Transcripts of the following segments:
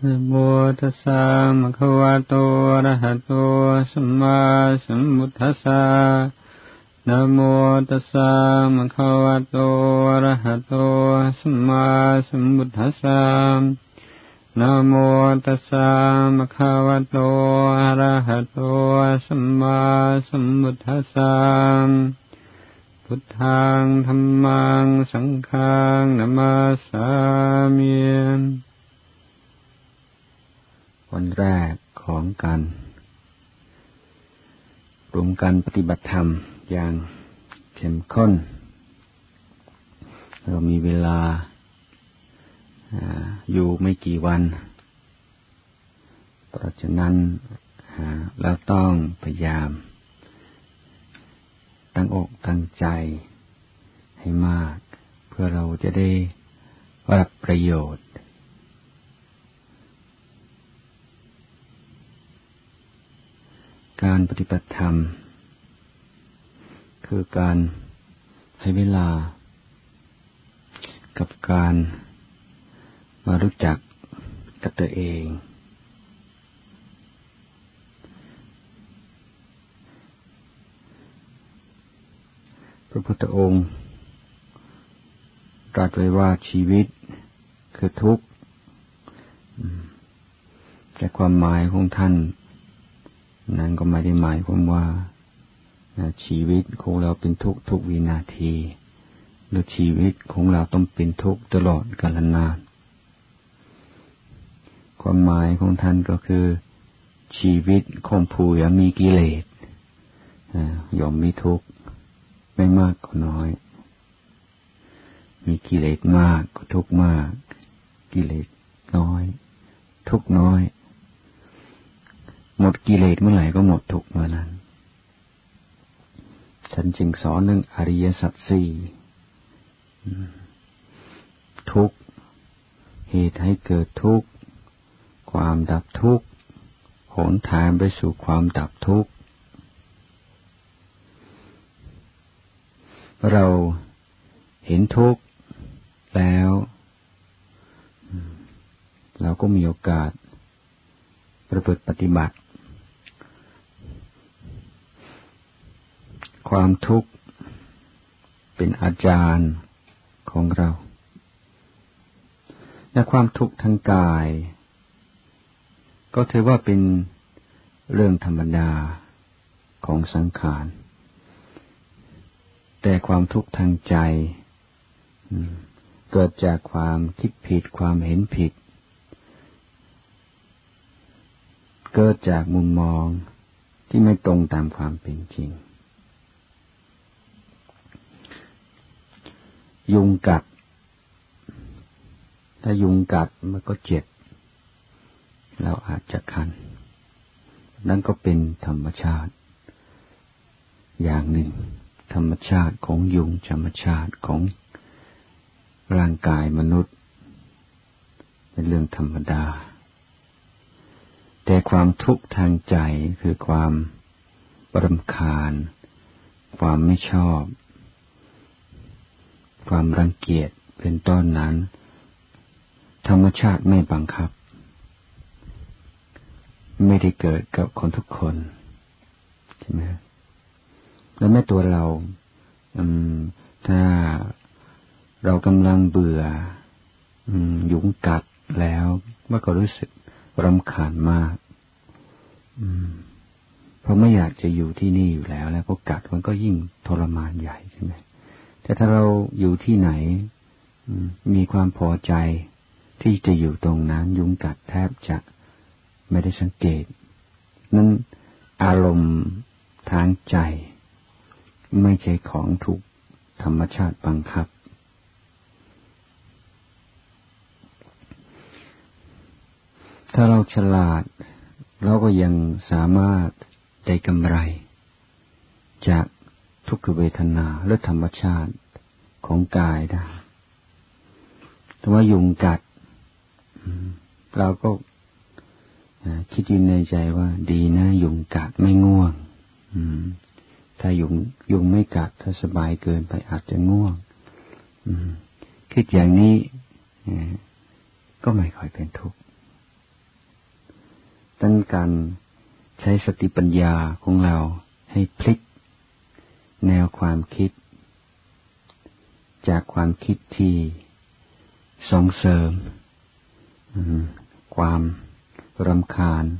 นะโมตัสสะภะคะวะโตอะระหะโตสัมมาสัมพุทธัสสะนะโมตัสสะภะคะวะโตอะระหะโตสัมมาสัมพุทธัสสะนะโมตัสสะภะคะวะโตอะระหะโตสัมมาสัมพุทธัสสะพุทธังธัมมังสังฆังนะมาสามิวันแรกของการรวมกันปฏิบัติธรรมอย่างเข้มข้นเรามีเวลาอยู่ไม่กี่วันเพราะฉะนั้นเราต้องพยายามตั้งอกตั้งใจให้มากเพื่อเราจะได้รับประโยชน์การปฏิบัติธรรมคือการให้เวลากับการมารู้จักกับตัวเองพระพุทธองค์ตรัสไว้ว่าชีวิตคือทุกข์แต่ความหมายของท่านนั้นก็ไม่ได้หมายความว่าชีวิตของเราเป็นทุกข์ทุกวินาทีหรือชีวิตของเราต้องเป็นทุกข์ตลอดกาลนานความหมายของท่านก็คือชีวิตของผู้ยังมีกิเลสย่อมมีทุกข์ไม่มากก็น้อยมีกิเลสมากก็ทุกข์มากกิเลสน้อยทุกข์น้อยหมดกิเลสเมื่อไหร่ก็หมดทุกข์เมื่อนั้นฉันจึงสอนเรื่องอริยสัจสี่ทุกข์เหตุให้เกิดทุกข์ความดับทุกข์หนทางไปสู่ความดับทุกข์เราเห็นทุกข์แล้วเราก็มีโอกาสประพฤติปฏิบัติความทุกข์เป็นอาจารย์ของเราและความทุกข์ทางกายก็ถือว่าเป็นเรื่องธรรมดาของสังขารแต่ความทุกข์ทางใจเกิดจากความคิดผิดความเห็นผิดเกิดจากมุมมองที่ไม่ตรงตามความเป็นจริงยุงกัดถ้ายุงกัดมันก็เจ็บเราอาจจะคันนั่นก็เป็นธรรมชาติอย่างหนึ่งธรรมชาติของยุงธรรมชาติของร่างกายมนุษย์เป็นเรื่องธรรมดาแต่ความทุกข์ทางใจคือความรำคาญความไม่ชอบความรังเกียจเป็นต้นนั้นธรรมชาติไม่บังคับไม่ได้เกิดกับคนทุกคนใช่ไหมแล้วแม้ตัวเราถ้าเรากำลังเบื่อยุงกัดแล้วมันก็รู้สึกรำคาญมากเพราะไม่อยากจะอยู่ที่นี่อยู่แล้วแล้วก็กัดมันก็ยิ่งทรมานใหญ่ใช่ไหมแต่ถ้าเราอยู่ที่ไหนมีความพอใจที่จะอยู่ตรงนั้นยุงกัดแทบจะไม่ได้สังเกตนั้นอารมณ์ทางใจไม่ใช่ของถูกธรรมชาติบังคับถ้าเราฉลาดเราก็ยังสามารถได้กำไรจากทุกขเวทนาและธรรมชาติของกายได้แต่ว่ายุงกัดเราก็คิดในใจว่าดีนะยุงกัดไม่ง่วงถ้ายุงไม่กัดถ้าสบายเกินไปอาจจะง่วงคิดอย่างนี้ก็ไม่ค่อยเป็นทุกข์นั้นการใช้สติปัญญาของเราให้พลิกแนวความคิดจากความคิดที่ส่งเสริมความรำคาญ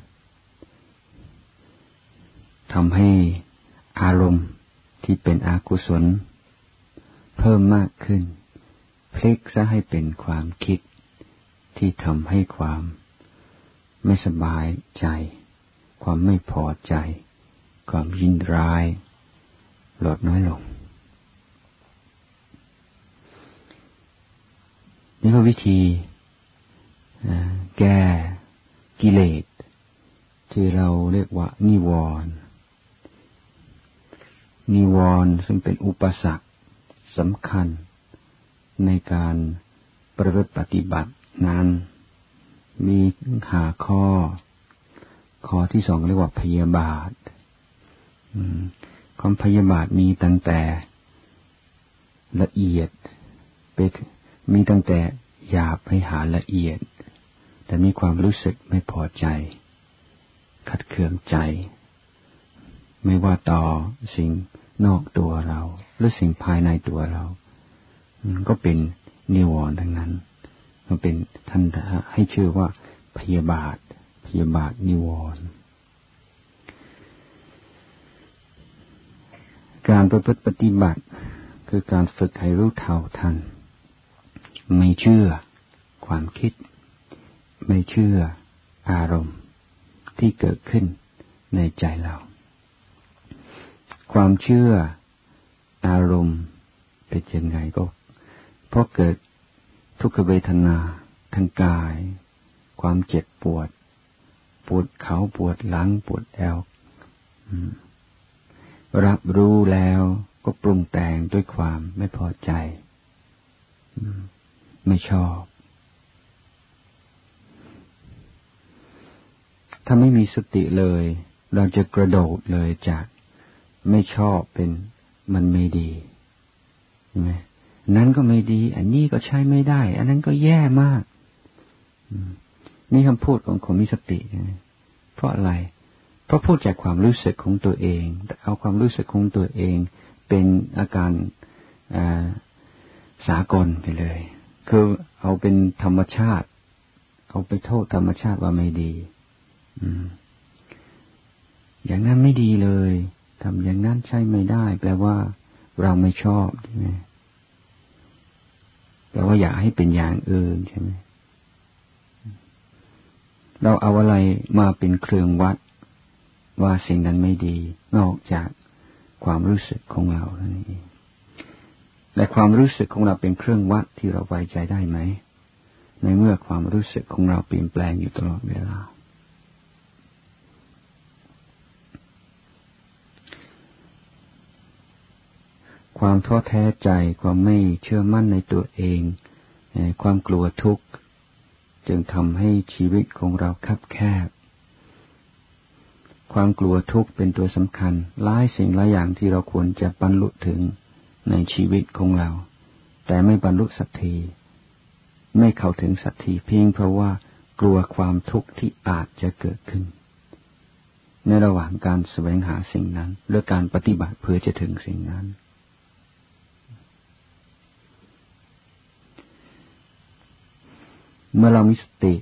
ทำให้อารมณ์ที่เป็นอกุศลเพิ่มมากขึ้นพลิกซะให้เป็นความคิดที่ทำให้ความไม่สบายใจความไม่พอใจความยินร้ายลดน้อยลงนี่ก็วิธีแก้กิเลสที่เราเรียกว่านิวรณ์ซึ่งเป็นอุปสรรคสำคัญในการประพฤติปฏิบัตินั้นมีข้อที่สองเรียกว่าพยาบาทความพยาบาทมีตั้งแต่ละเอียดมีตั้งแต่หยาบไปหาละเอียดแต่มีความรู้สึกไม่พอใจขัดเคืองใจไม่ว่าต่อสิ่งนอกตัวเราหรือสิ่งภายในตัวเราก็เป็นนิวรณ์ทั้งนั้นมันเป็นท่านให้ชื่อว่าพยาบาทนิวรณ์การประพฤติปฏิบัติคือการฝึกให้รู้เท่าทันไม่เชื่อความคิดไม่เชื่ออารมณ์ที่เกิดขึ้นในใจเราความเชื่ออารมณ์เป็นยังไงก็เพราะเกิดทุกขเวทนาทางกายความเจ็บปวดเข่าปวดหลังปวดแอวรับรู้แล้วก็ปรุงแต่งด้วยความไม่พอใจไม่ชอบถ้าไม่มีสติเลยเราจะกระโดดเลยจากไม่ชอบเป็นมันไม่ดีใช่ไหมนั้นก็ไม่ดีอันนี้ก็ใช้ไม่ได้อันนั้นก็แย่มากนี่คำพูดของคนมีสติเพราะอะไรเพราะพูดจากความรู้สึกของตัวเองเอาความรู้สึกของตัวเองเป็นอาการสากลไปเลยคือเอาเป็นธรรมชาติเอาไปโทษธรรมชาติว่าไม่ดีอย่างนั้นไม่ดีเลยทำอย่างนั้นใช่ไม่ได้แปลว่าเราไม่ชอบใช่ไหมแปลว่าอยากให้เป็นอย่างอื่นใช่ไหมเราเอาอะไรมาเป็นเครื่องวัดว่าสิ่งนั้นไม่ดีนอกจากความรู้สึกของเราเท่านั้นเองและความรู้สึกของเราเป็นเครื่องวัดที่เราไว้ใจได้ไหมในเมื่อความรู้สึกของเราเปลี่ยนแปลงอยู่ตลอดเวลาความท้อแท้ใจความไม่เชื่อมั่นในตัวเองความกลัวทุกข์จึงทำให้ชีวิตของเราคับแคบความกลัวทุกข์เป็นตัวสำคัญหลายสิ่งหลายอย่างที่เราควรจะบรรลุถึงในชีวิตของเราแต่ไม่บรรลุสักทีไม่เข้าถึงสักทีเพียงเพราะว่ากลัวความทุกข์ที่อาจจะเกิดขึ้นในระหว่างการแสวงหาสิ่งนั้นหรือการปฏิบัติเพื่อจะถึงสิ่งนั้นเมื่อเรามีสติ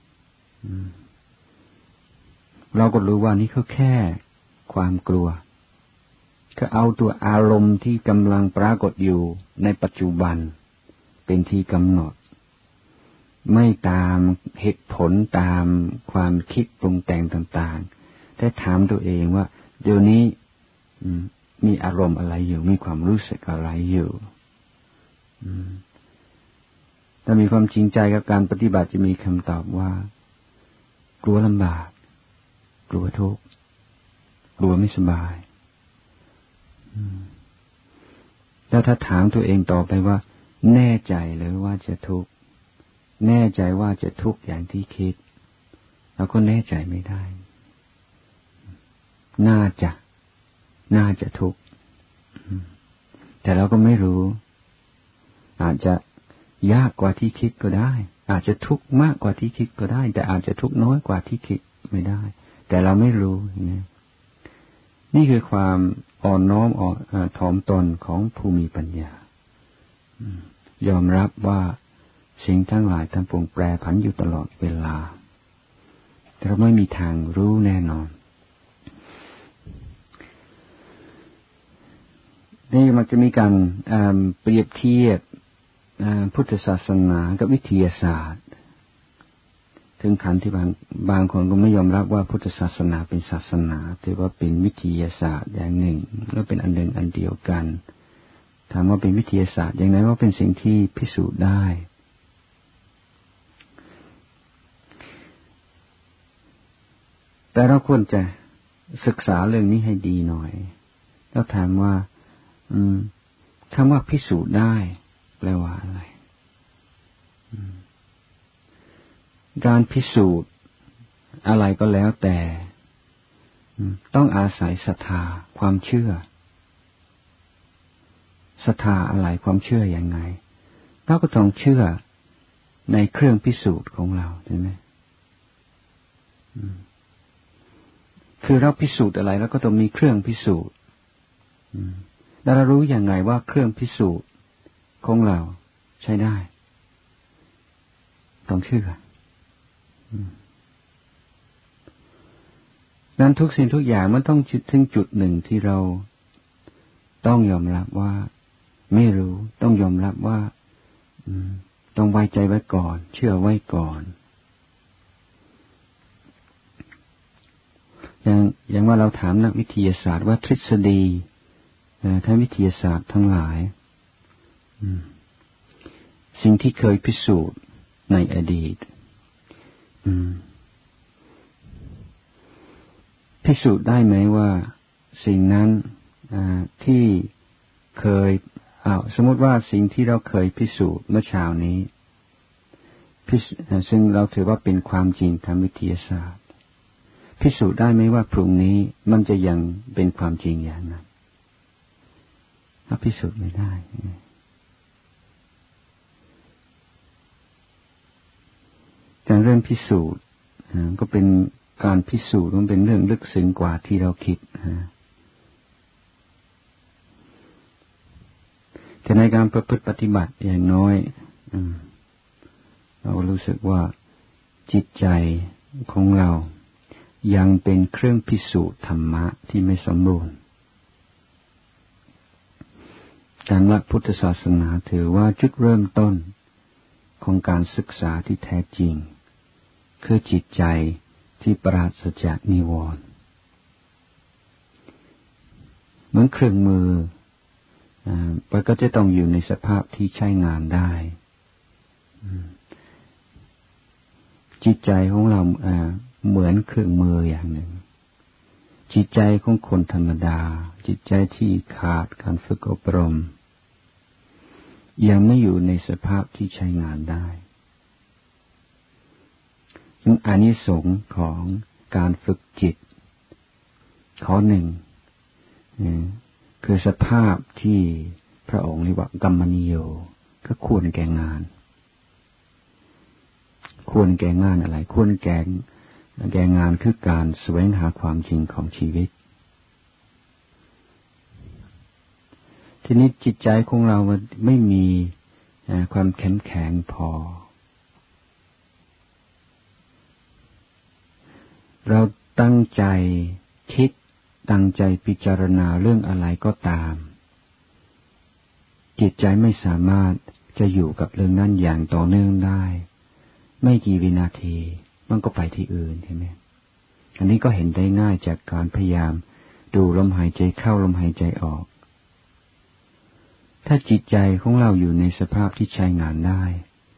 เราก็รู้ว่านี่คือแค่ความกลัวก็เอาตัวอารมณ์ที่กำลังปรากฏอยู่ในปัจจุบันเป็นที่กำหนดไม่ตามเหตุผลตามความคิดปรุงแต่งต่างๆแต่ถามตัวเองว่าเดี๋ยวนี้มีอารมณ์อะไรอยู่มีความรู้สึกอะไรอยู่ถ้ามีความจริงใจกับการปฏิบัติจะมีคำตอบว่ากลัวลำบากกลัวทุกข์กลัวไม่สบายแล้วถ้าถามตัวเองต่อไปว่าแน่ใจหรือว่าจะทุกข์แน่ใจว่าจะทุกข์อย่างที่คิดเราก็แน่ใจไม่ได้น่าจะทุกข์แต่เราก็ไม่รู้อาจจะยากกว่าที่คิดก็ได้อาจจะทุกข์มากกว่าที่คิดก็ได้แต่อาจจะทุกข์น้อยกว่าที่คิดไม่ได้แต่เราไม่รู้นี่คือความอ่อนน้อมถ่อมตนของผู้มีปัญญายอมรับว่าสิ่งทั้งหลายทั้งปวงแปรผันอยู่ตลอดเวลาแต่เราไม่มีทางรู้แน่นอนนี่มันจะมีการเปรียบเทียบพุทธศาสนากับวิทยาศาสตร์ถึงขั้นที่บางคนก็ไม่ยอมรับว่าพุทธศาสนาเป็นศาสนาถือว่าเป็นวิทยาศาสตร์อย่างหนึ่งแล้วเป็นอันหนึ่งอันเดียวกันถามว่าเป็นวิทยาศาสตร์อย่างไรว่าเป็นสิ่งที่พิสูจน์ได้แต่เราควรจะศึกษาเรื่องนี้ให้ดีหน่อยแล้วถามว่าคำว่าพิสูจน์ได้แปลว่าอะไรการพิสูจน์อะไรก็แล้วแต่ต้องอาศัยศรัทธาความเชื่อศรัทธาอะไรความเชื่อยังไงเราก็ต้องเชื่อในเครื่องพิสูจน์ของเราใช่ไหมคือเราพิสูจน์อะไรแล้วก็ต้องมีเครื่องพิสูจน์แล้วเรารู้ยังไงว่าเครื่องพิสูจน์ของเราใช้ได้ต้องเชื่อนั้นทุกสิ่งทุกอย่างมันต้องถึงจุดหนึ่งที่เราต้องยอมรับว่าไม่รู้ต้องยอมรับว่าต้องไว้ใจไว้ก่อนเชื่อไว้ก่อนอย่างว่าเราถามนักวิทยาศาสตร์ว่าทฤษฎีทางวิทยาศาสตร์ทั้งหลายสิ่งที่เคยพิสูจน์ในอดีตพิสูจน์ได้ไหมว่าสิ่งนั้นที่เคยสมมติว่าสิ่งที่เราเคยพิสูจน์เมื่อเช้านี้ซึ่งเราถือว่าเป็นความจริงทางวิทยาศาสตร์พิสูจน์ได้ไหมว่าพรุ่งนี้มันจะยังเป็นความจริงอย่างนั้นพิสูจน์ไม่ได้แต่เรื่องพิสูจน์ก็เป็นการพิสูจน์มันเป็นเรื่องลึกซึ้งกว่าที่เราคิดแต่ในการประพฤติปฏิบัติอย่างน้อยเรารู้สึกว่าจิตใจของเรายังเป็นเครื่องพิสูจน์ธรรมะที่ไม่สมบูรณ์การหลักพุทธศาสนาถือว่าจุดเริ่มต้นของการศึกษาที่แท้จริงคือจิตใจที่ปราศจากนิวรณ์เหมือนเครื่องมือมันก็จะต้องอยู่ในสภาพที่ใช้งานได้จิตใจของเราเหมือนเครื่องมืออย่างหนึ่งจิตใจของคนธรรมดาจิตใจที่ขาดการฝึกอบรมยังไม่อยู่ในสภาพที่ใช้งานได้อานิสงส์ของการฝึกจิตข้อหนึ่งคือสภาพที่พระองค์เรียกว่ากัมมนิโยก็ควรแก่งานควรแก่งานอะไรควรแก่งานคือการแสวงหาความจริงของชีวิตทีนี้จิตใจของเราไม่มีความเข้มแข็งพอเราตั้งใจคิดตั้งใจพิจารณาเรื่องอะไรก็ตามจิตใจไม่สามารถจะอยู่กับเรื่องนั้นอย่างต่อเนื่องได้ไม่กี่วินาทีมันก็ไปที่อื่นใช่ไหมอันนี้ก็เห็นได้ง่ายจากการพยายามดูลมหายใจเข้าลมหายใจออกถ้าจิตใจของเราอยู่ในสภาพที่ใช้งานได้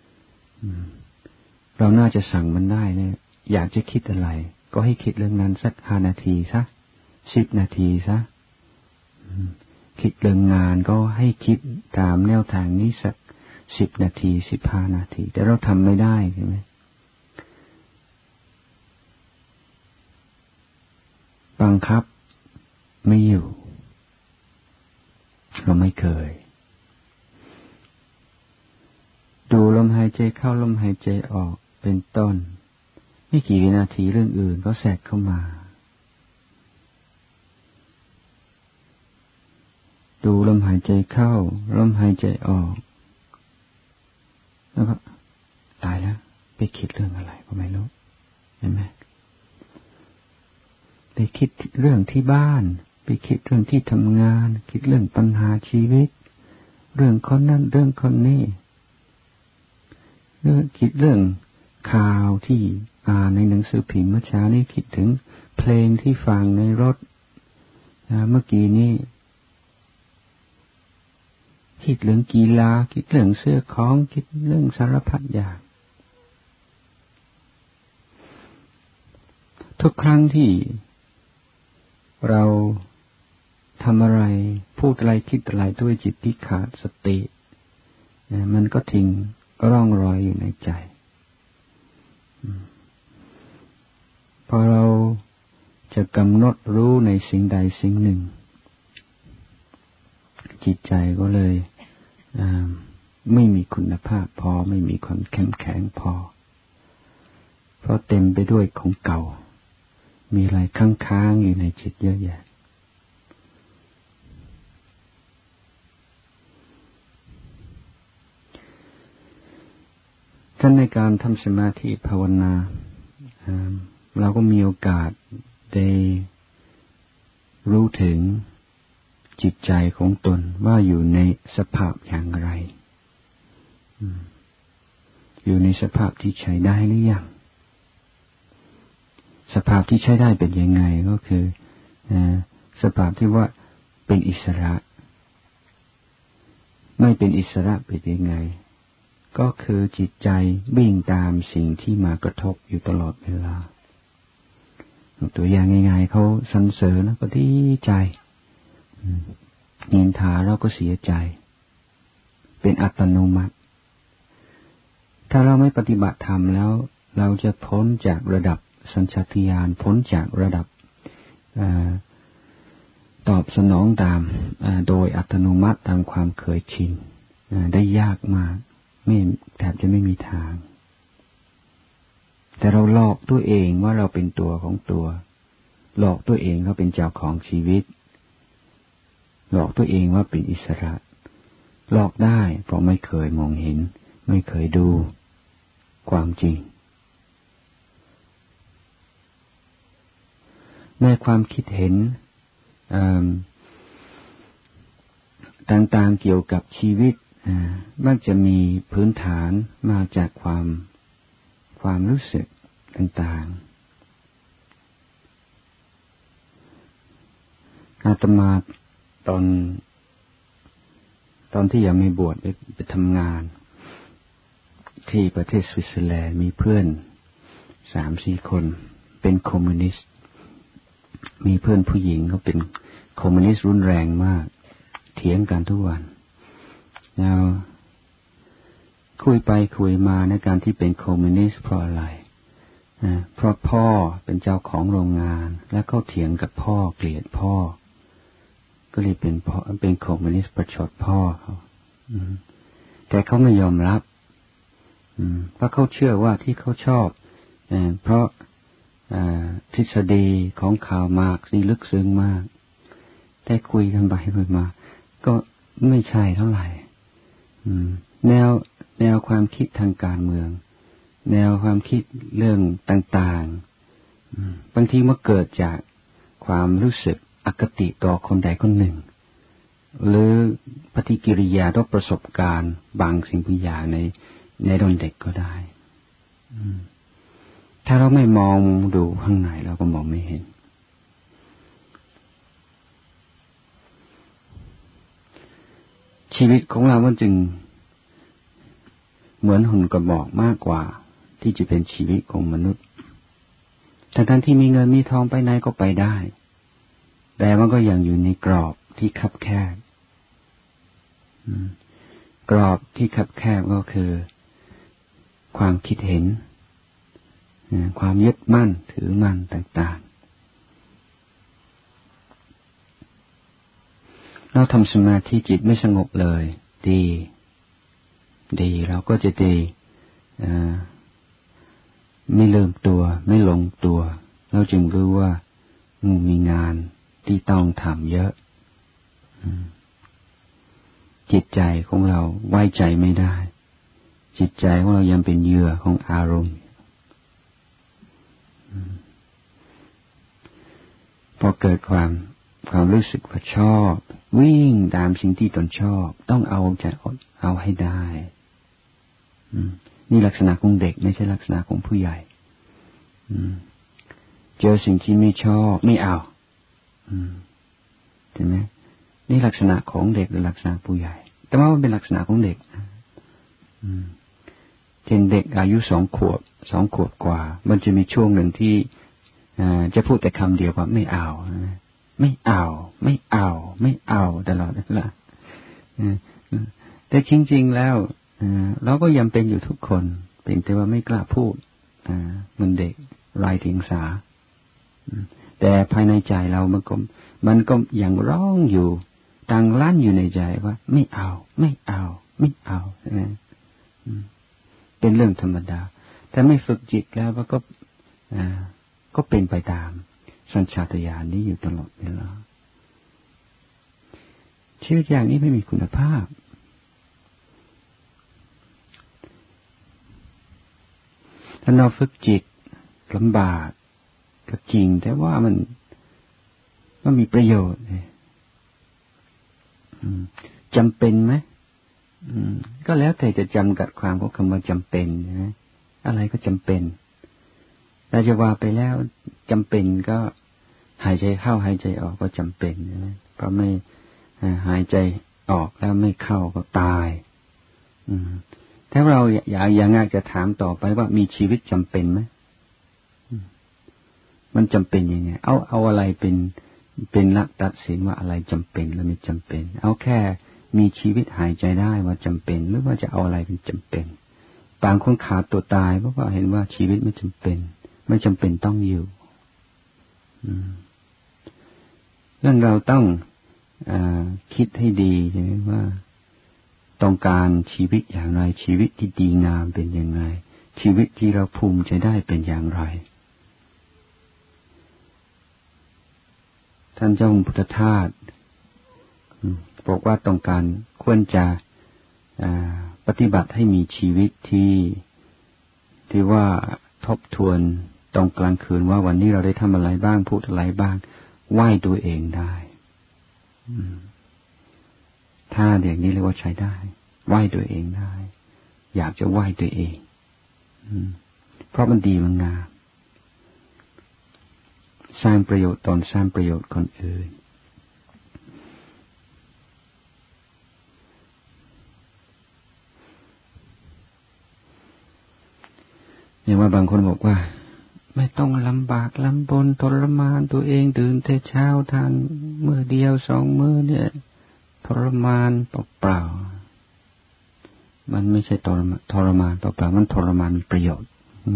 เราน่าจะสั่งมันได้เนี่ยอยากจะคิดอะไรก็ให้คิดเรื่องนั้นสัก5 นาทีซะ10 นาทีซะคิดเรื่องงานก็ให้คิดตามแนวทางนี้สัก10 นาที15 นาทีแต่เราทำไม่ได้ใช่ไหมบังคับไม่อยู่เราไม่เคยดูลมหายใจเข้าลมหายใจออกเป็นต้นไม่กี่วินาทีเรื่องอื่นก็แทรกเข้ามาดูลมหายใจเข้าลมหายใจออกแล้วก็ตายแล้วไปคิดเรื่องอะไรก็ไม่รู้เห็นไหมไปคิดเรื่องที่บ้านไปคิดเรื่องที่ทำงานคิดเรื่องปัญหาชีวิตเรื่องคนนั้นเรื่องคนนี้คิดเรื่องข่าวที่อ่านในหนังสือพิมพ์เมื่อเช้านี้คิดถึงเพลงที่ฟังในรถเมื่อกี้นี้คิดเรื่องกีฬาคิดเรื่องเสื้อของคิดเรื่องสารพัดอย่างทุกครั้งที่เราทำอะไรพูดอะไรคิดอะไรด้วยจิตที่ขาดสติมันก็ทิ้งร่องรอยอยู่ในใจพอเราจะกำหนดรู้ในสิ่งใดสิ่งหนึ่งจิตใจก็เลยไม่มีคุณภาพพอไม่มีความเข้มแข็งพอเพราะเต็มไปด้วยของเก่ามีอะไรค้างๆอยู่ในจิตเยอะแยะท่านในการทำสมาธิภาวนาเราก็มีโอกาสได้รู้ถึงจิตใจของตนว่าอยู่ในสภาพอย่างไรอยู่ในสภาพที่ใช้ได้หรือยังสภาพที่ใช้ได้เป็นยังไงก็คือสภาพที่ว่าเป็นอิสระไม่เป็นอิสระเป็นยังไงก็คือจิตใจวิ่งตามสิ่งที่มากระทบอยู่ตลอดเวลาตัวอย่างง่ายๆเขาสรรเสริญก็ดีใจนินทาเราก็เสียใจเป็นอัตโนมัติถ้าเราไม่ปฏิบัติธรรมแล้วเราจะพ้นจากระดับสัญชาตญาณพ้นจากระดับตอบสนองตามโดยอัตโนมัติตามความเคยชินได้ยากมากไม่แทบจะไม่มีทางแต่เราหลอกตัวเองว่าเราเป็นตัวของตัวหลอกตัวเองว่าเป็นเจ้าของชีวิตหลอกตัวเองว่าเป็นอิสระหลอกได้เพราะไม่เคยมองเห็นไม่เคยดูความจริงในความคิดเห็นต่างๆเกี่ยวกับชีวิตมักจะมีพื้นฐานมาจากความรู้สึกต่างๆอาตมาตอนที่ยังไม่บวชไปทำงานที่ประเทศสวิตเซอร์แลนด์มีเพื่อน 3-4 คนเป็นคอมมิวนิสต์มีเพื่อนผู้หญิงเขาเป็นคอมมิวนิสต์รุนแรงมากเถียงกันทุกวันแล้วคุยไปคุยมาในการที่เป็นคอมมิวนิสต์เพราะอะไรเพราะพ่อเป็นเจ้าของโรงงานแล้วเขาเถียงกับพ่อเกลียดพ่อก็เลยเป็นคอมมิวนิสต์ประชดพ่อเขาแต่เขาไม่ยอมรับเพราะเขาเชื่อว่าที่เขาชอบเพราะทฤษฎีของคาร์ล มาร์กซ์นี่ลึกซึ้งมากแต่คุยกันไปคุยมาก็ไม่ใช่เท่าไหร่แนวความคิดทางการเมืองแนวความคิดเรื่องต่างๆบางทีมันเกิดจากความรู้สึกอคติต่อคนใดคนหนึ่งหรือปฏิกิริยาต่อประสบการณ์บางสิ่งบางอย่างในตอนเด็กก็ได้ถ้าเราไม่มองดูข้างในเราก็มองไม่เห็นชีวิตของเรามันจึงเหมือนหุ่นกระบอกมากกว่าที่จะเป็นชีวิตของมนุษย์ทั้งที่มีเงินมีทองไปไหนก็ไปได้แต่มันก็ยังอยู่ในกรอบที่คับแคบกรอบที่คับแคบก็คือความคิดเห็นความยึดมั่นถือมั่นต่างๆเราทำสมาธิจิตไม่สงบเลยดีเราก็จะดีไม่เริ่มตัวไม่ลงตัวเราจึงรู้ว่ามีงานที่ต้องทำเยอะจิตใจของเราไว้ใจไม่ได้จิตใจของเรายังเป็นเหยื่อของอารมณ์พอเกิดความรู้สึกว่าชอบวิ่งตามสิ่งที่ตนชอบต้องเอาให้ได้นี่ลักษณะของเด็กไม่ใช่ลักษณะของผู้ใหญ่เจอสิ่งที่ไม่ชอบไม่เอาเห็นไหมนี่ลักษณะของเด็กหรือลักษณะผู้ใหญ่แต่ว่ามันเป็นลักษณะของเด็กเช่นเด็กอายุ2 ขวบกว่ามันจะมีช่วงหนึ่งที่จะพูดแต่คำเดียวว่าไม่เอาไม่เอาไม่เอาไม่เอาตลอดเวลาแต่จริงๆแล้วเราก็ยังเป็นอยู่ทุกคนเป็นแต่ว่าไม่กล้าพูดมันเด็กไร้เดียงสาแต่ภายในใจเรามันก็ยังร้องอยู่ดังลั่นอยู่ในใจว่าไม่เอาไม่เอาไม่เอาเป็นเรื่องธรรมดาแต่ไม่ฝึกจิตแล้วก็เป็นไปตามสัญชาตญาณนี้อยู่ตลอดเวลาชีวิตอย่างนี้ไม่มีคุณภาพถ้าเราฝึกจิตลำบากก็จริงแต่ว่ามันมีประโยชน์จำเป็นไหมก็แล้วแต่จะจำกัดความของคำว่าจำเป็นนะอะไรก็จำเป็นเราจะว่าไปแล้วจำเป็นก็หายใจเข้าหายใจออกก็จำเป็นนะเพราะไม่หายใจออกแล้วไม่เข้าก็ตายถ้าเราอย่างง่ายจะถามต่อไปว่ามีชีวิตจำเป็นไหมมันจำเป็นยังไงเอาอะไรเป็นหลักตัดสินว่าอะไรจำเป็นและไม่จำเป็นเอาแค่มีชีวิตหายใจได้ว่าจำเป็นหรือว่าจะเอาอะไรเป็นจำเป็นบางคนขาดตัวตายเพราะว่าเห็นว่าชีวิตไม่จำเป็นต้องอยู่นั่นเราต้องคิดให้ดีว่าต้องการชีวิตอย่างไรชีวิตที่ดีงามเป็นอย่างไรชีวิตที่เราภูมิใจได้เป็นอย่างไรท่านเจ้าคุณพุทธทาสบอกว่าต้องการควรจะปฏิบัติให้มีชีวิตที่ว่าทบทวนตอนกลางคืนว่าวันนี้เราได้ทำอะไรบ้างพูดอะไรบ้างไหว้ตัวเองได้ถ้าอย่างนี้เรียกว่าใช้ได้ไหว้ตัวเองได้อยากจะไหว้ตัวเองเพราะมันดีมันงามสร้างประโยชน์ตนสร้างประโยชน์คนอื่นอย่างว่าบางคนบอกว่าไม่ต้องลำบากลำบนทรมานตัวเองตื่นแต่เช้าทานมื้อเดียว2 มื้อเนี่ยทรมานเปล่าๆมันไม่ใช่ทรมานเปล่าๆมันทรมานมีประโยชน์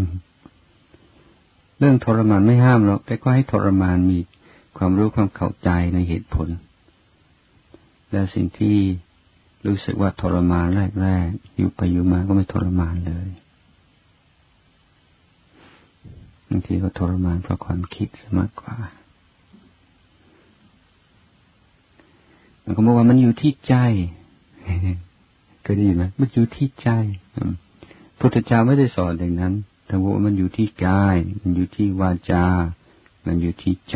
เรื่องทรมานไม่ห้ามหรอกแต่ก็ให้ทรมานมีความรู้ความเข้าใจในเหตุผลและสิ่งที่รู้สึกว่าทรมานแรกๆอยู่ไปอยู่มาก็ไม่ทรมานเลยบางทีก็ทรมานเพราะความคิดมากกว่ามันก็บอกว่ามันอยู่ที่ใจเคยได้ยินไหมมันอยู่ที่ใจพุทธเจ้าไม่ได้สอนอย่างนั้นแต่ว่ามันอยู่ที่กายมันอยู่ที่วาจามันอยู่ที่ใจ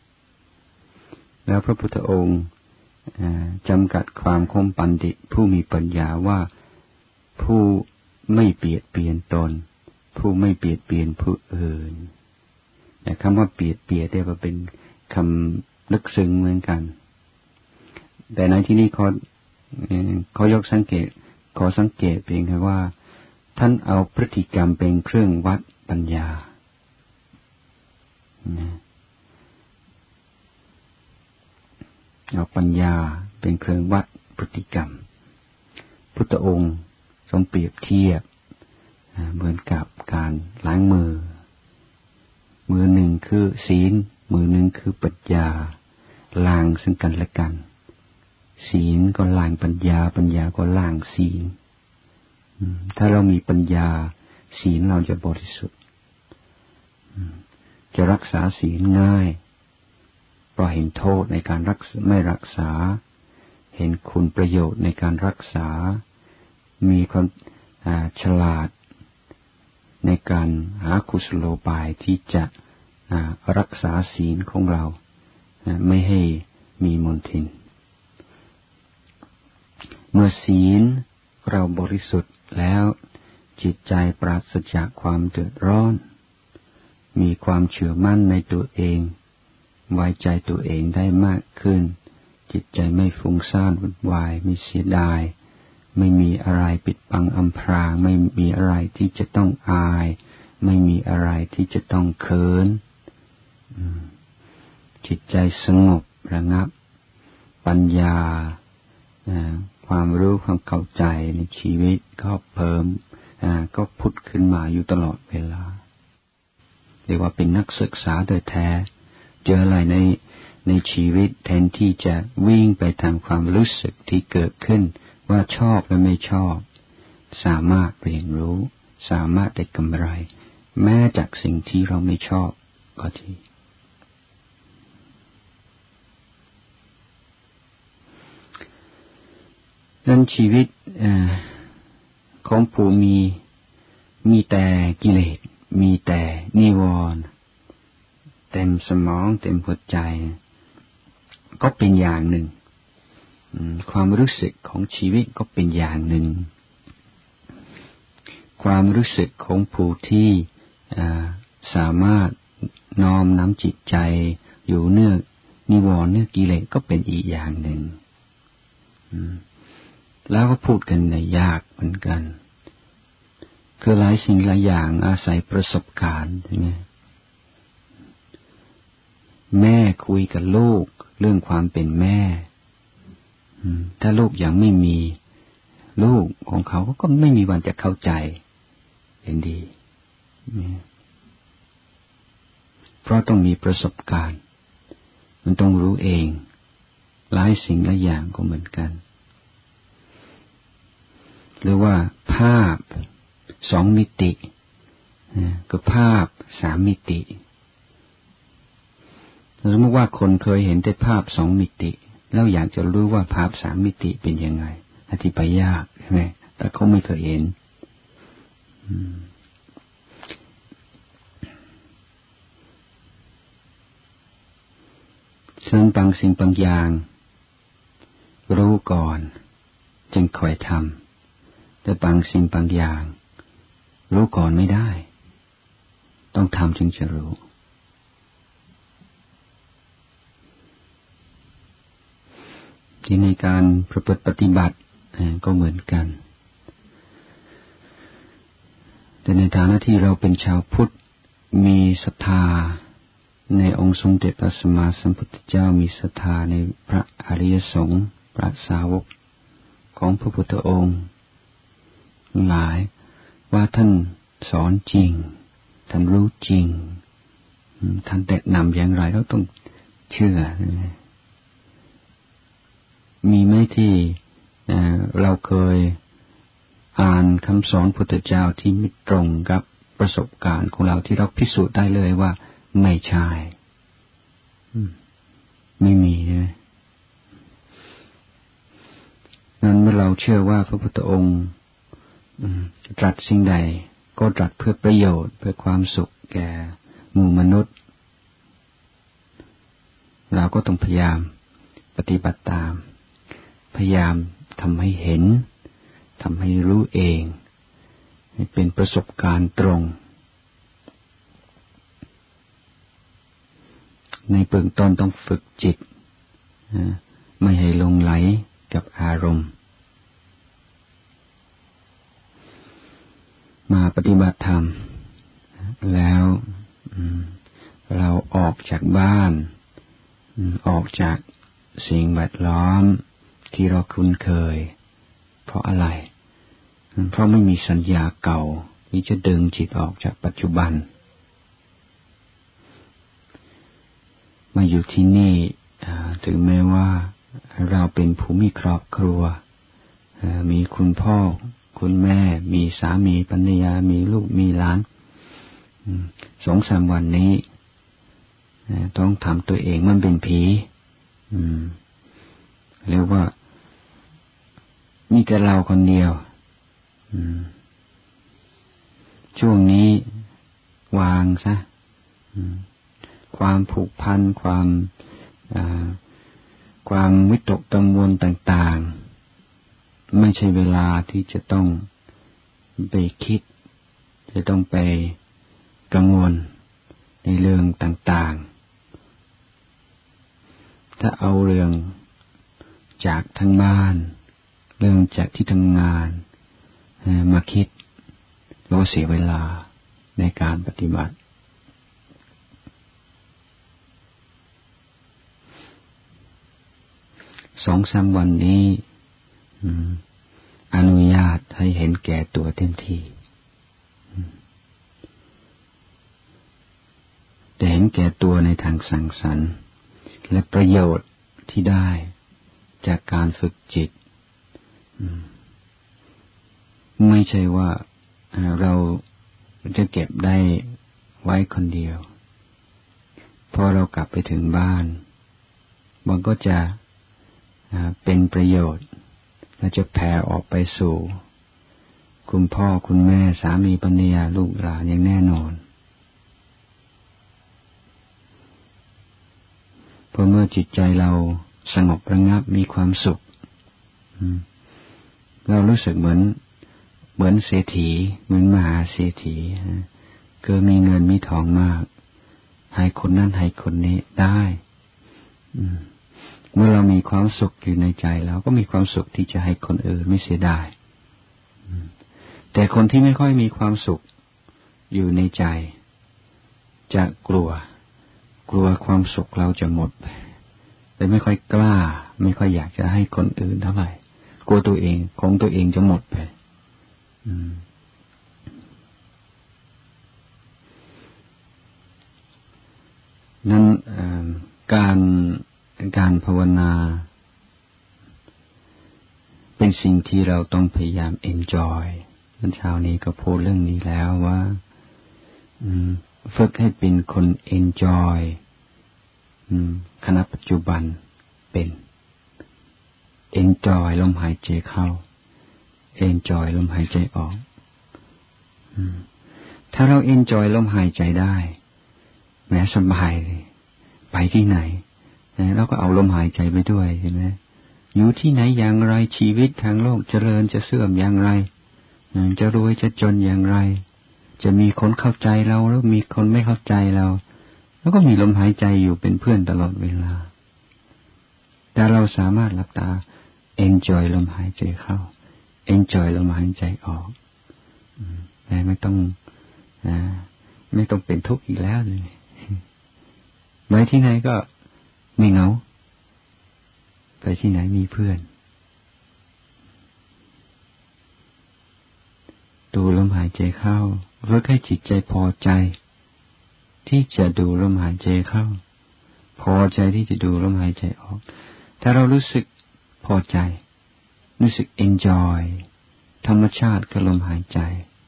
แล้วพระพุทธองค์จำกัดความของบัณฑิตผู้มีปัญญาว่าผู้ไม่เบียดเบียนตนผู้ไม่เบียดเบียนผู้อื่นแต่คำว่าเบียดเบียนเนี่ยเป็นคำลึกซึ้งเหมือนกันแต่ในที่นี้เขายกสังเกตขอสังเกตเพียงแค่ว่าท่านเอาพฤติกรรมเป็นเครื่องวัดปัญญาเอาปัญญาเป็นเครื่องวัดพฤติกรรมพุทธองค์ทรงเปรียบเทียบเหมือนกับการล้างมือหนึ่งคือศีลมือหนึ่งคือปัญญาล้างซึ่งกันและกันศีลก็ล้างปัญญาปัญญาก็ล้างศีลถ้าเรามีปัญญาศีลเราจะบริสุทธิ์จะรักษาศีลง่ายเพราะเห็นโทษในการไม่รักษาเห็นคุณประโยชน์ในการรักษามีความฉลาดในการหากุศโลบายที่จะรักษาศีลของเราไม่ให้มีมลทินเมื่อศีลเราบริสุทธิ์แล้วจิตใจปราศจากความเดือดร้อนมีความเชื่อมั่นในตัวเองไว้ใจตัวเองได้มากขึ้นจิตใจไม่ฟุ้งซ่านวุ่นวายไม่เสียดายไม่มีอะไรปิดบังอำพรางไม่มีอะไรที่จะต้องอายไม่มีอะไรที่จะต้องเขินจิตใจสงบระงับปัญญาความรู้ความเข้าใจในชีวิตก็เพิ่มก็พุทธขึ้นมาอยู่ตลอดเวลาเรียกว่าเป็นนักศึกษาโดยแท้เจออะไรในชีวิตแทนที่จะวิ่งไปตามความรู้สึกที่เกิดขึ้นว่าชอบและไม่ชอบสามารถเรียนรู้สามารถได้กำไรแม้จากสิ่งที่เราไม่ชอบก็ดีนั้นชีวิตของผู้มีแต่กิเลสมีแต่นิวรณ์เต็มสมองเต็มหัวใจก็เป็นอย่างหนึ่งความรู้สึกของชีวิตก็เป็นอย่างหนึ่งความรู้สึกของผู้ที่สามารถน้อมน้ำจิตใจอยู่เนื้อนิวรณ์เนื้อกิเลสก็เป็นอีกอย่างหนึ่งแล้วก็พูดกันในยากเหมือนกันคือหลายสิ่งหลายอย่างอาศัยประสบการณ์ใช่ไหมแม่คุยกับลูกเรื่องความเป็นแม่ถ้าลูกยังไม่มีลูกของเขาก็ไม่มีวันจะเข้าใจเป็นดีเพราะต้องมีประสบการณ์มันต้องรู้เองหลายสิ่งหลายอย่างก็เหมือนกันหรือว่าภาพ2 มิติกับภาพ3 มิติสมมติว่าคนเคยเห็นแต่ภาพ2 มิติแล้วอยากจะรู้ว่าภาพ3 มิติเป็นยังไงอธิบายยากใช่ไหมแต่เขาไม่เคยเห็นฉะนั้นบางสิ่งบางอย่างรู้ก่อนจึงค่อยทำแต่บางสิ่งบางอย่างรู้ก่อนไม่ได้ต้องทำจึงจะรู้ที่ในการประพฤติปฏิบัติก็เหมือนกันแต่ในฐานะที่เราเป็นชาวพุทธมีศรัทธาในองค์สมเด็จพระสัมมาสัมพุทธเจ้ามีศรัทธาในพระอริยสงฆ์พระสาวกของพระพุทธองค์หลายว่าท่านสอนจริงท่านรู้จริงท่านแนะนำอย่างไรเราต้องเชื่อมีไหมที่เราเคยอ่านคำสอนพุทธเจ้าที่ไม่ตรงกับประสบการณ์ของเราที่เราพิสูจน์ได้เลยว่าไม่ใช่ไม่มีนะนั้นเมื่อเราเชื่อว่าพระพุทธองค์ตรัสสิ่งใดก็ตรัสเพื่อประโยชน์เพื่อความสุขแก่หมู่มนุษย์เราก็ต้องพยายามปฏิบัติตามพยายามทำให้เห็นทำให้รู้เองให้เป็นประสบการณ์ตรงในเบื้องต้นต้องฝึกจิตไม่ให้หลงไหลกับอารมณ์มาปฏิบัติธรรมแล้วเราออกจากบ้านออกจากสิ่งแวดล้อมที่เราคุ้นเคยเพราะอะไรเพราะไม่มีสัญญาเก่าที่จะดึงจิตออกจากปัจจุบันมาอยู่ที่นี่ถึงแม้ว่าเราเป็นผู้มีครอบครัวมีคุณพ่อคุณแม่มีสามีภรรยามีลูกมีหลาน2-3 วันนี้ต้องทำตัวเองมันเป็นผีเรียกว่ามีแต่เราคนเดียวช่วงนี้วางซะความผูกพันความวิตกกังวลต่างๆไม่ใช่เวลาที่จะต้องไปคิดจะต้องไปกังวลในเรื่องต่างๆถ้าเอาเรื่องจากทางบ้านเรื่องจากที่ทำงานมาคิดแล้วก็เสียเวลาในการปฏิบัติ2-3 วันนี้อนุญาตให้เห็นแก่ตัวเต็มที่แต่เห็นแก่ตัวในทางสังสรรค์และประโยชน์ที่ได้จากการฝึกจิตไม่ใช่ว่าเราจะเก็บได้ไว้คนเดียวพอเรากลับไปถึงบ้านมันก็จะเป็นประโยชน์และจะแผ่ออกไปสู่คุณพ่อคุณแม่สามีภรรยาลูกหลานอย่างแน่นอนเพราะเมื่อจิตใจเราสงบระงับมีความสุขเรารู้สึกเหมือนเศรษฐีเหมือนมหาเศรษฐีคือมีเงินมีทองมากให้คนนั้นให้คนนี้ได้เมื่อเรามีความสุขอยู่ในใจเราก็มีความสุขที่จะให้คนอื่นไม่เสียดายแต่คนที่ไม่ค่อยมีความสุขอยู่ในใจจะกลัวความสุขเราจะหมดไปแต่ไม่ค่อยกล้าไม่ค่อยอยากจะให้คนอื่นเท่าไหร่กลัวตัวเองของตัวเองจะหมดไปนั้นการภาวนาเป็นสิ่งที่เราต้องพยายาม enjoy เมื่อเช้านี้ก็พูดเรื่องนี้แล้วว่าฝึกให้เป็นคน enjoy ขณะปัจจุบันเป็น enjoy ลมหายใจเข้า enjoy ลมหายใจออกถ้าเรา enjoy ลมหายใจได้แม้สบายเลยไปที่ไหนเราก็เอาลมหายใจไปด้วยใช่ไหมอยู่ที่ไหนอย่างไรชีวิตทางโลกเจริญจะเสื่อมอย่างไรจะรวยจะจนอย่างไรจะมีคนเข้าใจเราหรือมีคนไม่เข้าใจเราแล้วก็มีลมหายใจอยู่เป็นเพื่อนตลอดเวลาแต่เราสามารถหลับตา enjoy ลมหายใจเข้า enjoy ลมหายใจออกแต่ไม่ต้องเป็นทุกข์อีกแล้วเลยไปที่ไหนก็ไม่เหงาไปที่ไหนมีเพื่อนดูลมหายใจเข้าฝึกให้จิตใจพอใจที่จะดูลมหายใจเข้าพอใจที่จะดูลมหายใจออกถ้าเรารู้สึกพอใจรู้สึก enjoy ธรรมชาติกับลมหายใจ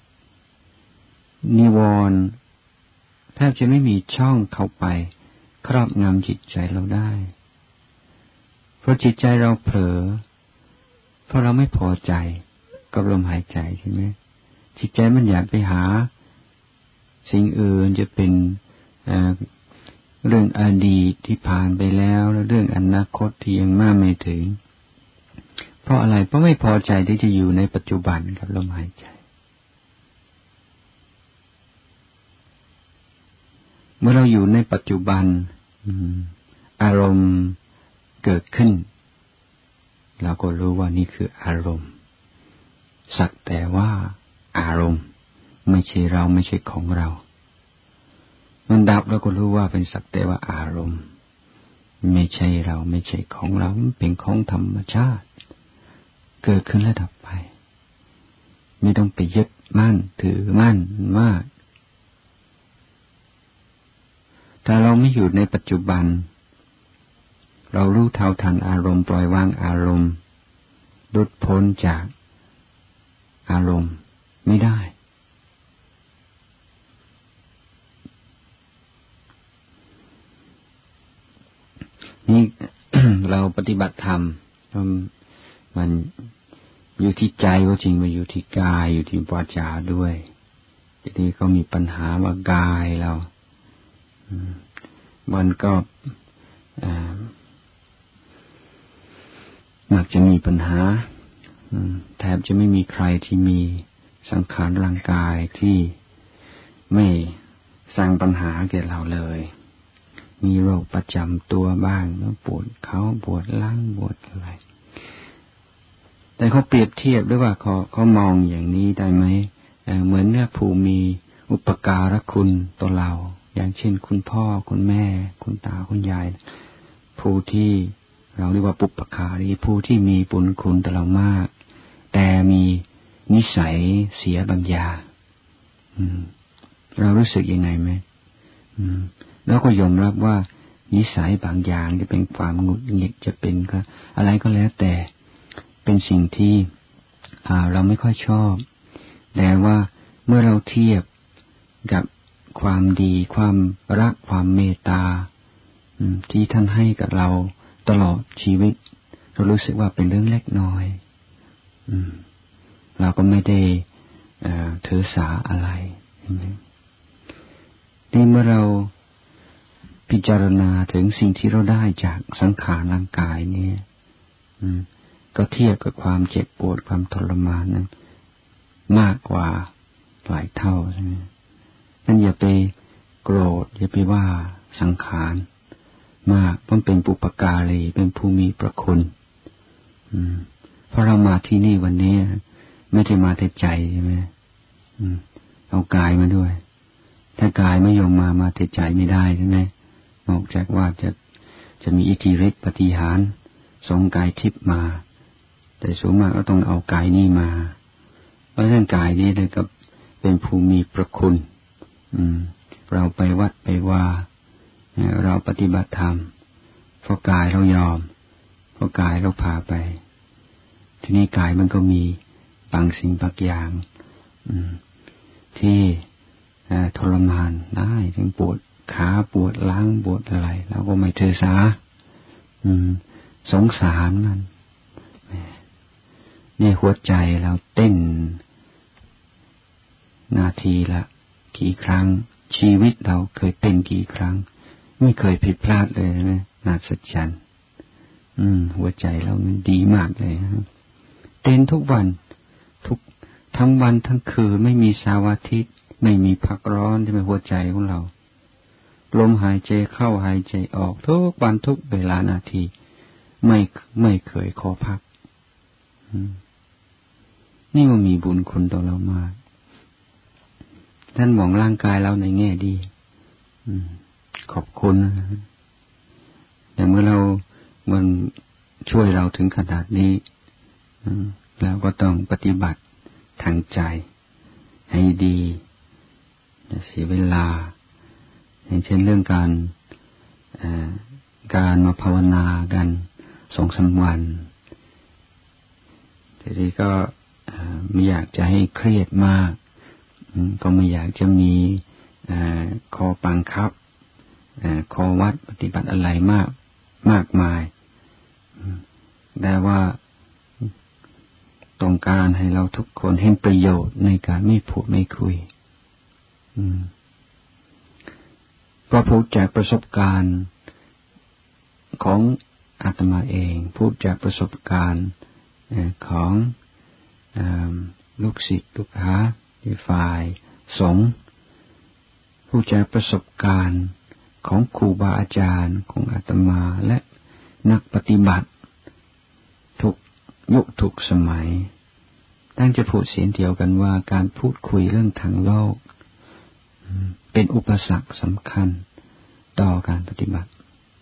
นิวรณ์แทบจะไม่มีช่องเข้าไปครอบงำจิตใจเราได้เพราะจิตใจเราเผลอเพราะเราไม่พอใจกับลมหายใจใช่ไหมจิตใจมันอยากไปหาสิ่งอื่นจะเป็นเรื่องอดีตที่ผ่านไปแล้วและเรื่องอนาคตที่ยังมาไม่ถึงเพราะอะไรเพราะไม่พอใจที่จะอยู่ในปัจจุบันกับลมหายใจเมื่อเราอยู่ในปัจจุบันอารมณ์เกิดขึ้นเราก็รู้ว่านี่คืออารมณ์สักแต่ว่าอารมณ์ไม่ใช่เราไม่ใช่ของเรามันดับเราก็รู้ว่าเป็นสักแต่ว่าอารมณ์ไม่ใช่เราไม่ใช่ของเราเป็นของธรรมชาติเกิดขึ้นแล้วดับไปไม่ต้องไปยึดมั่นถือมั่นมากถ้าเราไม่อยู่ในปัจจุบันเรารู้เท่าทันอารมณ์ปล่อยวางอารมณ์หลุดพ้นจากอารมณ์ไม่ได้นี่ เราปฏิบัติธรรมมันอยู่ที่ใจก็จริงมันอยู่ที่กายอยู่ที่วาจาด้วยทีนี้ก็มีปัญหาว่ากายเรามันก็มักจะมีปัญหาแทบจะไม่มีใครที่มีสังขารร่างกายที่ไม่สร้างปัญหาแก่เราเลยมีโรคประจำตัวบ้างปวดเขาปวดหลังปวดอะไรแต่เขาเปรียบเทียบด้วยว่าเขามองอย่างนี้ได้ไหมเหมือนเนี่ยผู้มีอุปการะคุณต่อเราอย่างเช่นคุณพ่อคุณแม่คุณตาคุณยายผู้ที่เราเรียกว่าปุปการีผู้ที่มีบุญคุณต่อเรามากแต่มีนิสัยเสียบางอย่างเรารู้สึกยังไงไหมแล้วก็ยอมรับว่านิสัยบางอย่างจะเป็นความหงุดหงิดจะเป็นก็อะไรก็แล้วแต่เป็นสิ่งที่เราไม่ค่อยชอบแต่ว่าเมื่อเราเทียบกับความดีความรักความเมตตาที่ท่านให้กับเราตลอดชีวิตเรารู้สึกว่าเป็นเรื่องเล็กน้อยเราก็ไม่ได้ถือสาอะไรนี่เมื่อเราพิจารณาถึงสิ่งที่เราได้จากสังขารร่างกายเนี่ยก็เทียบกับความเจ็บปวดความทรมานนั้นมากกว่าหลายเท่าใช่ไหมนั่นอย่าไปโกรธอย่าไปว่าสังขารมากเพราะเป็นปุปการีเป็นผู้มีพระคุณเพราะเรามาที่นี่วันนี้ไม่ได้มาแต่ใจใช่ไหมเอากายมาด้วยถ้ากายไม่ยอมมาแต่ใจไม่ได้ใช่ไหมนอกจากว่าจะมีอิทธิฤทธิปฏิหารส่งกายทิพย์มาแต่ส่วนมากก็ต้องเอากายนี้มาเพราะฉะนั้นกายนี้เลยก็เป็นผู้มีพระคุณเราไปวัดไปว่าเราปฏิบัติธรรมเพราะกายเรายอมเพราะกายเราพาไปทีนี้กายมันก็มีบางสิ่งบางอย่างที่ทรมานได้ถึงปวดขาปวดหลังปวดอะไรเราก็ไม่ถือสาสงสารมันเนี่ยหัวใจเราเต้นนาทีละกี่ครั้งชีวิตเราเคยเต้นกี่ครั้งไม่เคยผิดพลาดเลยนะน่าสัจจันหัวใจเรามันดีมากเลยนะเต้นทุกวันทั้งวันทั้งคืนไม่มีเสาร์อาทิตย์ไม่มีพักร้อนที่เป็นหัวใจของเราลมหายใจเข้าหายใจออกทุกวันทุกเวลานาทีไม่เคยขอพักนี่มันมีบุญคุณต่อเรามากท่านมองร่างกายเราในแง่ดีขอบคุณแต่เมื่อมันช่วยเราถึงขนาดนี้เราก็ต้องปฏิบัติทางใจให้ดีอย่าเสียเวลาอย่างเช่นเรื่องการมาภาวนากัน2-3 วันทีนี้ก็ไม่อยากจะให้เครียดมากก็ไม่อยากจะมีข้อบังคับข้อวัดปฏิบัติอะไรมากมายแต่ว่าต้องการให้เราทุกคนเห็นประโยชน์ในการไม่พูดไม่คุยก็พูดจากประสบการณ์ของอาตมาเองพูดจากประสบการณ์ของลูกศิษย์ลูกหาฝ่ายสงฆ์พูดจากประสบการณ์ของครูบาอาจารย์ของอาตมาและนักปฏิบัติทุกยุคทุกสมัยตั้งจะพูดเสียงเดียวกันว่าการพูดคุยเรื่องทางโลกเป็นอุปสรรคสำคัญต่อการปฏิบัติ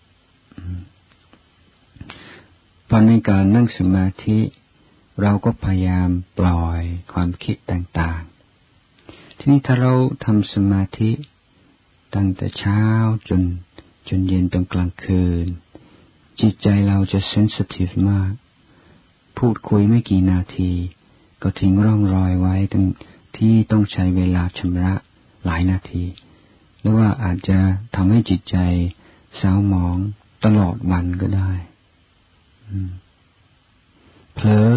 เพราะในการนั่งสมาธิเราก็พยายามปล่อยความคิดต่างๆทีนี้ถ้าเราทำสมาธิตั้งแต่เช้าจนเย็นตอนกลางคืนจิตใจเราจะเซนซิทีฟมากพูดคุยไม่กี่นาทีก็ทิ้งร่องรอยไว้ที่ต้องใช้เวลาชำระหลายนาทีหรือว่าอาจจะทำให้จิตใจเศร้าหมองตลอดวันก็ได้เผลอ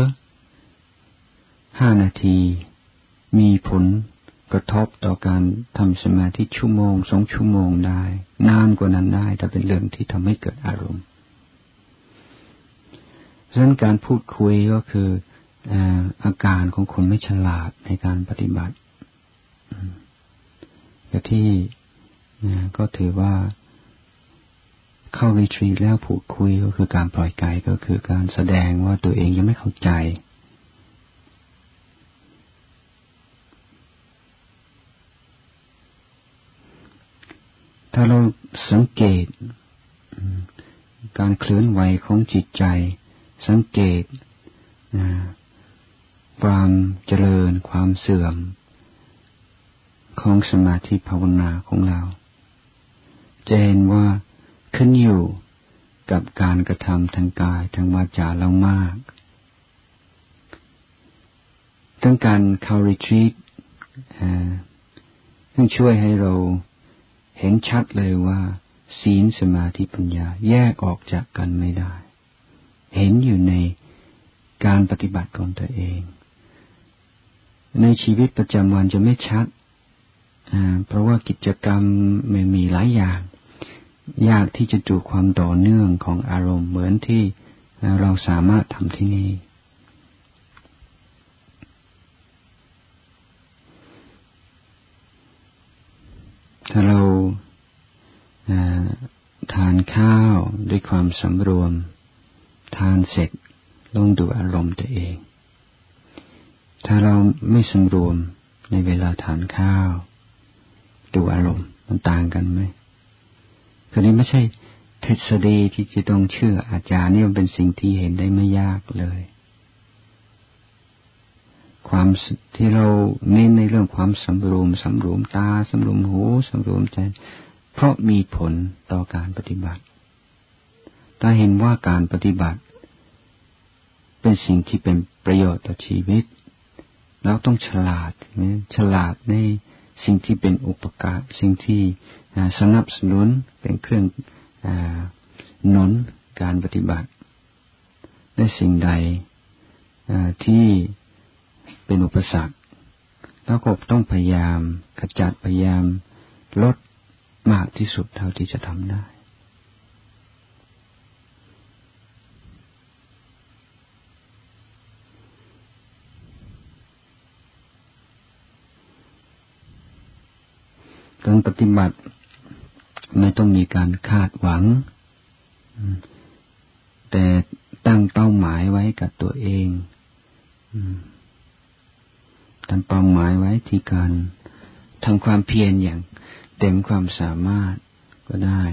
5 นาทีมีผลกระทบต่อการทำสมาธิชั่วโมง2 ชั่วโมงได้นานกว่านั้นได้แต่เป็นเรื่องที่ทำให้เกิดอารมณ์ฉะนั้นการพูดคุยก็คืออาการของคนไม่ฉลาดในการปฏิบัติแต่ที่ก็ถือว่าเข้ารีทรีตแล้วพูดคุยก็คือการปล่อยไกลก็คือการแสดงว่าตัวเองยังไม่เข้าใจถ้าเราสังเกตการเคลื่อนไหวของจิตใจสังเกตความเจริญความเสื่อมของสมาธิภาวนาของเราจะเห็นว่าขึ้นอยู่กับการกระทำทางกายทางวาจาเรามากทั้งการเข้ารีทรีตต้องช่วยให้เราเห็นชัดเลยว่าศีลสมาธิปัญญาแยกออกจากกันไม่ได้เห็นอยู่ในการปฏิบัติของตัวเองในชีวิตประจำวันจะไม่ชัดเพราะว่ากิจกรรมมีหลายอย่างยากที่จะดูความต่อเนื่องของอารมณ์เหมือนที่เราสามารถทำที่นี่ถ้าเราทานข้าวด้วยความสำรวมทานเสร็จลงดูอารมณ์ตัวเองถ้าเราไม่สำรวมในเวลาทานข้าวดูอารมณ์มันต่างกันไหมคือนี้ไม่ใช่ทฤษฎีที่จะต้องเชื่ออาจารย์นี่มันเป็นสิ่งที่เห็นได้ไม่ยากเลยความที่เราเน้นในเรื่องความสำรวมตาสำรวมหูสำรวมใจเพราะมีผลต่อการปฏิบัติถ้าเห็นว่าการปฏิบัติเป็นสิ่งที่เป็นประโยชน์ต่อชีวิตเราต้องฉลาดในสิ่งที่เป็นอุปการะสิ่งที่สนับสนุนเป็นเครื่องหนุนการปฏิบัติในสิ่งใดที่เป็นอุปสรรคแล้วก็ต้องพยายามขจัดพยายามลดมากที่สุดเท่าที่จะทำได้การปฏิบัติไม่ต้องมีการคาดหวังแต่ตั้งเป้าหมายไว้กับตัวเองตั้งเป้าหมายไว้ที่การทำความเพียรอย่างเต็มความสามารถก็ได้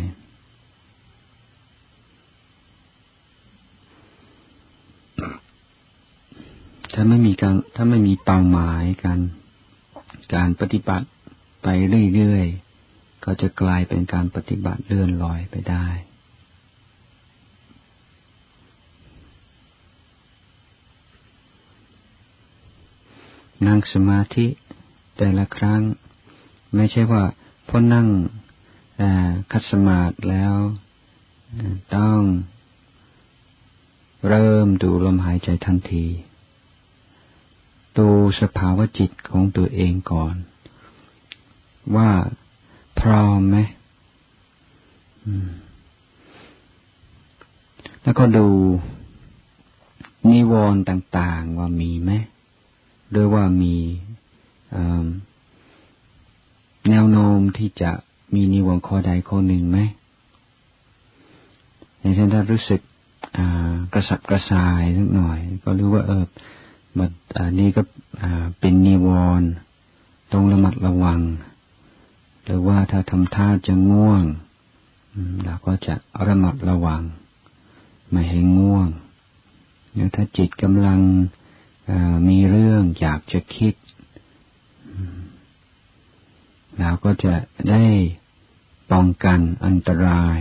ถ้าไม่มีเป้าหมายการปฏิบัติไปเรื่อยๆก็จะกลายเป็นการปฏิบัติเลื่อนลอยไปได้นั่งสมาธิแต่ละครั้งไม่ใช่ว่าพอนั่งคัดสมาธิแล้วต้องเริ่มดูลมหายใจทันทีดูสภาวะจิตของตัวเองก่อนว่าพร้อมไหมแล้วก็ดูนิวรณ์ต่างๆว่ามีไหมหรือว่ามีแนวโน้มที่จะมีนิวรณ์ข้อใดข้อหนึ่งไหมอย่างเช่นถ้ารู้สึกกระสับกระส่ายนิดหน่อยก็รู้ว่านี่ก็เป็นนิวรณ์ต้องระมัดระวังหรือว่าถ้าทำท่าจะง่วงเราก็จะระมัดระวังไม่ให้ง่วงหรือถ้าจิตกำลังมีเรื่องอยากจะคิดเราก็จะได้ป้องกันอันตราย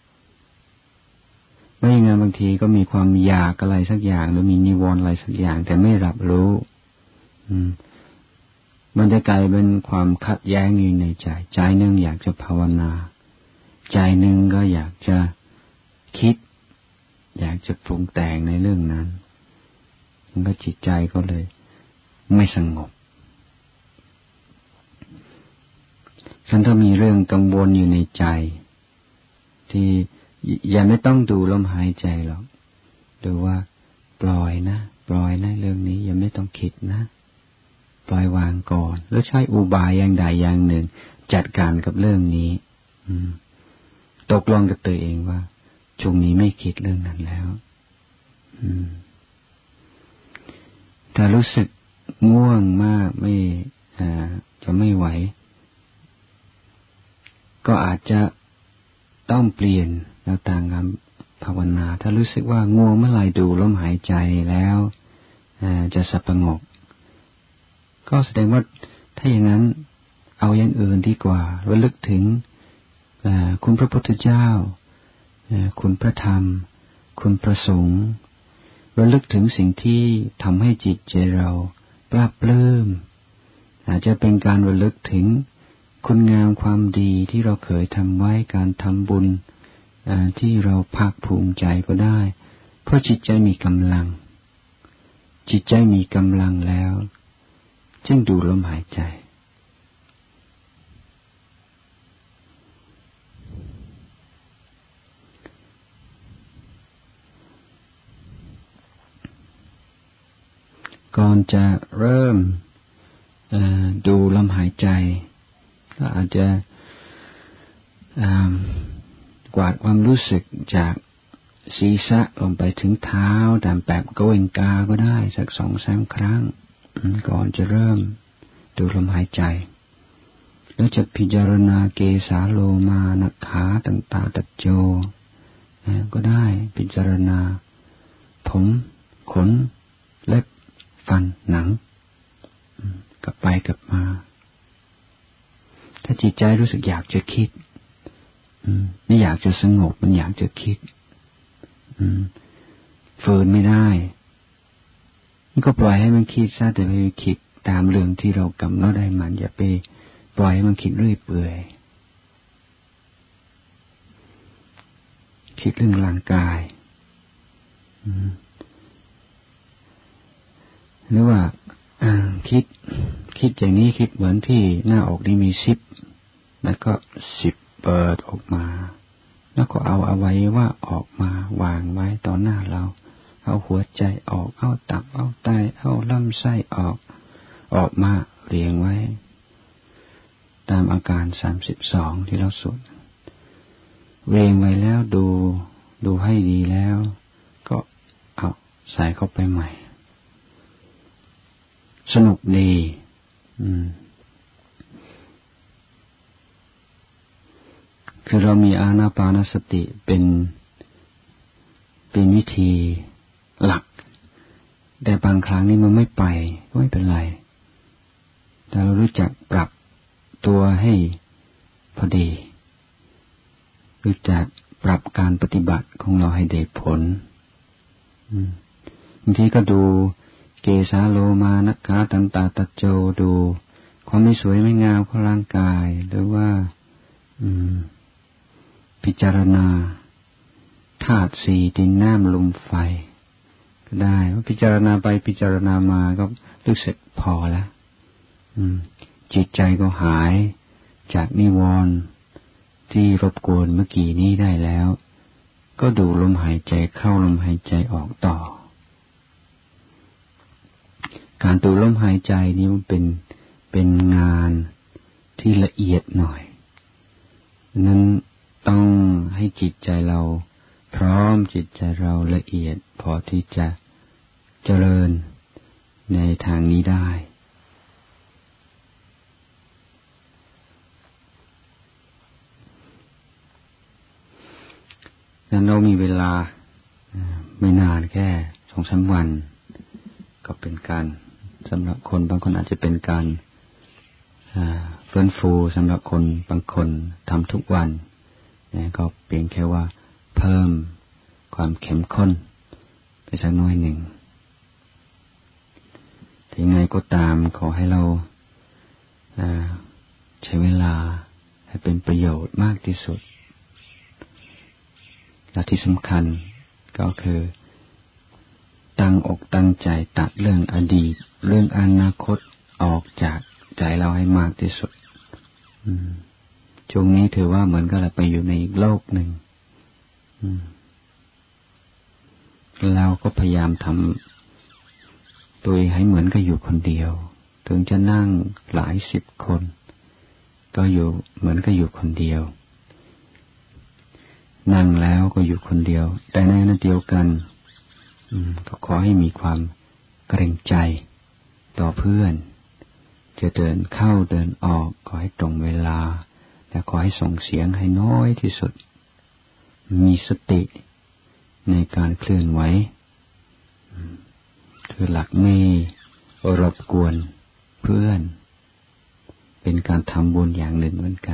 ไม่อย่างนั้นบางทีก็มีความอยากอะไรสักอย่างหรือมีนิวรณ์อะไรสักอย่างแต่ไม่รับรู้มันจะกลายเป็นความขัดแย้งอยู่ในใจใจหนึ่งอยากจะภาวนาใจหนึ่งก็อยากจะคิดอยากจะปรุงแต่งในเรื่องนั้นมันก็จิตใจก็เลยไม่สงบฉันถ้ามีเรื่องกังวลอยู่ในใจที่อย่าไม่ต้องดูลมหายใจหรอกดูว่าปล่อยนะเรื่องนี้อย่าไม่ต้องคิดนะปล่อยวางก่อนแล้วใช้อุบายอย่างใดอย่างหนึ่งจัดการกับเรื่องนี้ตกลงกับตัวเองว่าช่วงนี้ไม่คิดเรื่องนั้นแล้วถ้ารู้สึกง่วงมากจะไม่ไหวก็อาจจะต้องเปลี่ยนแนวทางการภาวนาถ้ารู้สึกว่าง่วงเมื่อไหร่ดูลมหายใจแล้วจะสงบก็แสดงว่าถ้าอย่างนั้นเอาอย่างอื่นดีกว่าระลึกถึงคุณพระพุทธเจ้าคุณพระธรรมคุณพระสงฆ์ระลึกถึงสิ่งที่ทำให้จิตใจเราปราบปลื้มอาจจะเป็นการระลึกถึงคุณงามความดีที่เราเคยทำไว้การทำบุญที่เราภาคภูมิใจก็ได้เพราะจิตใจมีกำลังแล้วจึงดูลมหายใจก่อนจะเริ่มดูลมหายใจก็อาจจะกวาดความรู้สึกจากศีรษะลงไปถึงเท้าตามแบบโกเอนกาก็ได้สัก 2-3 ครั้งก่อนจะเริ่มดูลมหายใจแล้วจะพิจารณาเกสาโลมานักขาตันตาตัจโจก็ได้พิจารณาผมขนเล็บฟันหนังกลับไปกลับมาถ้าจิตใจรู้สึกอยากจะคิดไม่อยากจะสงบมันอยากจะคิดฝืนไม่ได้ก็ปล่อยให้มันคิดซะแต่ไม่คิดตามเรื่องที่เรากำหนดให้มันอย่าไปปล่อยให้มันคิดเรื่อยเปื่อยคิดเรื่องร่างกายหรือว่าคิดอย่างนี้คิดเหมือนที่หน้าอกนี่มีซิปแล้วก็ซิปเปิดออกมาแล้วก็เอาอวัยวะออกมาวางไว้ต่อหน้าเราเอาหัวใจออกเอาตับเอาไตเอาลำไส้ออกมาเรียงไว้ตามอาการ32ที่เราสวดเรียงไว้แล้วดูให้ดีแล้วก็เอาใส่เข้าไปใหม่สนุกดีคือเรามีอานาปานสติเป็นวิธีหลักแต่บางครั้งนี่มันไม่ไปไม่เป็นไรแต่เรารู้จักปรับตัวให้พอดีรู้จักปรับการปฏิบัติของเราให้ได้ผลบางทีก็ดูเกสาโลมานักขาตันตาตัจโจดูความไม่สวยไม่งามของร่างกายหรือว่าพิจารณาธาตุสี่ดินน้ำลมไฟก็ได้ว่าพิจารณาไปพิจารณามาก็รู้สึกพอแล้วจิตใจก็หายจากนิวรณ์ที่รบกวนเมื่อกี้นี้ได้แล้วก็ดูลมหายใจเข้าลมหายใจออกต่อการดูลมหายใจนี้มันเป็นงานที่ละเอียดหน่อยนั้นต้องให้จิตใจเราพร้อมจิตใจเราละเอียดพอที่จะเจริญในทางนี้ได้นั้นเรามีเวลาไม่นานแค่ 2-3 วันก็เป็นการสำหรับคนบางคนอาจจะเป็นการเฟื่องฟูสำหรับคนบางคนทำทุกวันก็เพียงแค่ว่าเพิ่มความเข้มข้นไปสักน้อยหนึ่งถึงไงก็ตามขอให้เราใช้เวลาให้เป็นประโยชน์มากที่สุดและที่สำคัญก็คือตั้งอกตั้งใจตัดเรื่องอดีตเรื่องอนาคตออกจากใจเราให้มากที่สุดช่วงนี้ถือว่าเหมือนกับเราไปอยู่ในอีกโลกหนึ่งเราก็พยายามทำตัวเองให้เหมือนกับอยู่คนเดียวถึงจะนั่งหลาย10 คนก็อยู่เหมือนกับอยู่คนเดียวนั่งแล้วก็อยู่คนเดียวแต่ในขณะเดียวกันก็ขอให้มีความเกรงใจต่อเพื่อนจะเดินเข้าเดินออกขอให้ตรงเวลาและขอให้ส่งเสียงให้น้อยที่สุดมีสติในการเคลื่อนไหวคือหลักไม่รบกวนเพื่อนเป็นการทำบุญอย่างหนึ่งเหมือนกัน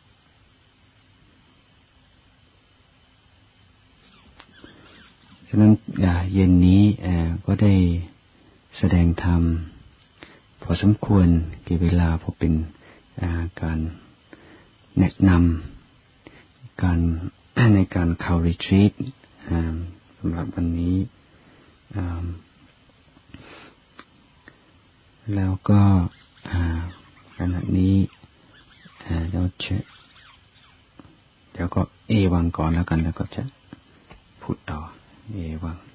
ฉะนั้นเย็นนี้ก็ได้แสดงธรรมพอสมควรกี่เวลาพอเป็นการแนะนำการ ในการเข้ารีทรีตสำหรับวันนี้แล้วก็ขณะนี้เดี๋ยวก็เอวังก่อนแล้วกันแล้วก็จะพูดต่อเอวัง